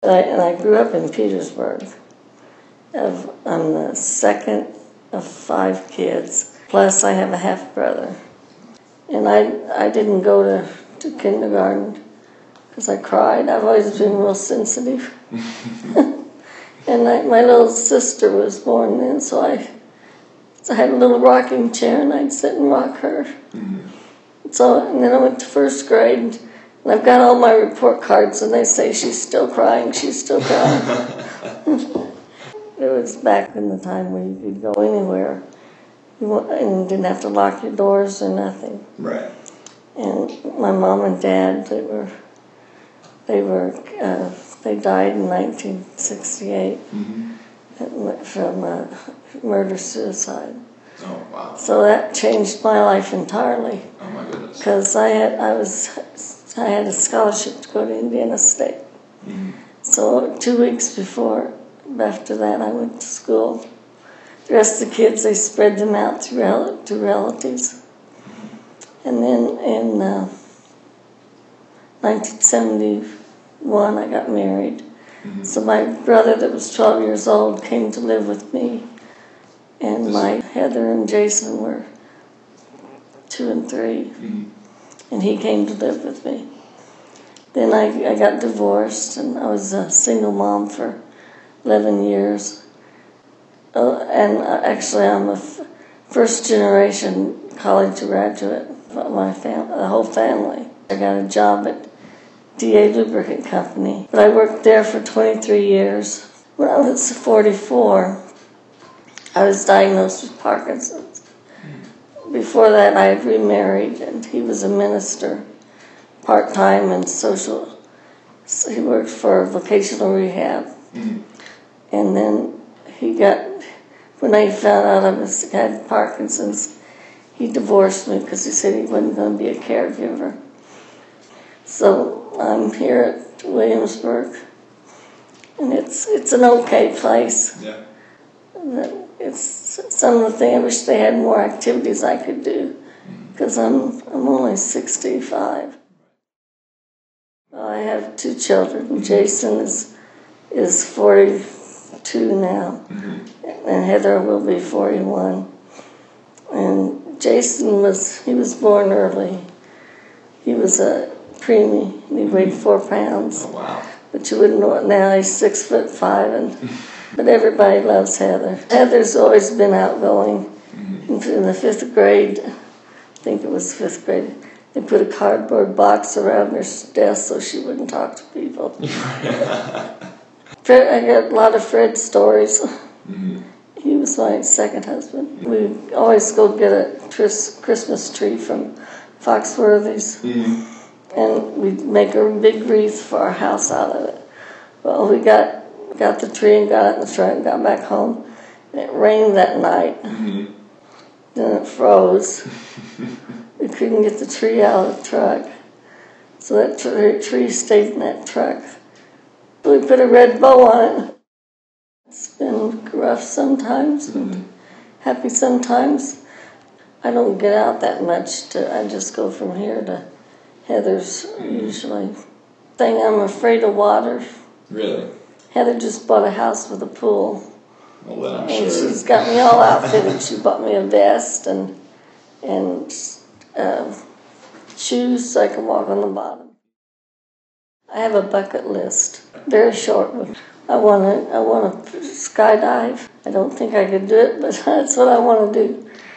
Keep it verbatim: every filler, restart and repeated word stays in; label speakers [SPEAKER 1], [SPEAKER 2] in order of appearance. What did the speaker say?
[SPEAKER 1] I, and I grew up in Petersburg. I'm the second of five kids, plus I have a half-brother. And I, I didn't go to, to kindergarten because I cried. I've always been real sensitive. And I, my little sister was born then, so I, so I had a little rocking chair, and I'd sit and rock her. Mm-hmm. So, and then I went to first grade, and I've got all my report cards, and they say she's still crying, she's still crying. It was back in the time where you could go anywhere you and didn't have to lock your doors or nothing.
[SPEAKER 2] Right.
[SPEAKER 1] And my mom and dad, they were, they were, uh, they died in nineteen sixty-eight mm-hmm. from uh, murder-suicide.
[SPEAKER 2] Oh, wow.
[SPEAKER 1] So that changed my life entirely.
[SPEAKER 2] Oh, my goodness.
[SPEAKER 1] Because I had, I was, I had a scholarship to go to Indiana State. Mm-hmm. So two weeks before, after that, I went to school. The rest of the kids, they spread them out to, rel- to relatives. Mm-hmm. And then in uh, nineteen seventy-one, I got married. Mm-hmm. So my brother that was twelve years old came to live with me. And my Heather and Jason were two and three. Mm-hmm. And he came to live with me. Then I, I got divorced, and I was a single mom for eleven years. Uh, and actually, I'm a f- first generation college graduate, my fam- the whole family. I got a job at D A Lubricant Company, but I worked there for twenty-three years. When I was forty-four, I was diagnosed with Parkinson's. Before that, I had remarried, and he was a minister, part-time and social. So he worked for vocational rehab. Mm-hmm. And then he got, when I found out I was, had Parkinson's, he divorced me because he said he wasn't going to be a caregiver. So I'm here at Williamsburg, and it's it's an okay place. Yeah. It's some of the things, I wish they had more activities I could do, because I'm I'm only sixty-five. Well, I have two children. Jason is is forty-two now, mm-hmm. and Heather will be forty-one. And Jason was he was born early. He was a preemie, and he weighed four pounds.
[SPEAKER 2] Oh, wow.
[SPEAKER 1] But you wouldn't know it now. He's six foot five, and but everybody loves Heather. Heather's always been outgoing. Mm-hmm. In the fifth grade, I think it was fifth grade, they put a cardboard box around her desk so she wouldn't talk to people. Fred, I got a lot of Fred stories. Mm-hmm. He was my second husband. We always go get a tris- Christmas tree from Foxworthy's, mm-hmm. and we'd make a big wreath for our house out of it. Well, we got got the tree and got it in the truck and got back home. And it rained that night. Mm-hmm. Then it froze. We couldn't get the tree out of the truck. So that tr- tree stayed in that truck. We put a red bow on it. It's been rough sometimes and mm-hmm. happy sometimes. I don't get out that much. To, I just go from here to Heather's usually. Thing I'm afraid of water.
[SPEAKER 2] Really?
[SPEAKER 1] Heather just bought a house with a pool.
[SPEAKER 2] Well, then I'm
[SPEAKER 1] and
[SPEAKER 2] sure.
[SPEAKER 1] She's got me all outfitted. She bought me a vest and and uh, shoes so I can walk on the bottom. I have a bucket list, very short one. I want to I want to skydive. I don't think I could do it, but that's what I want to do.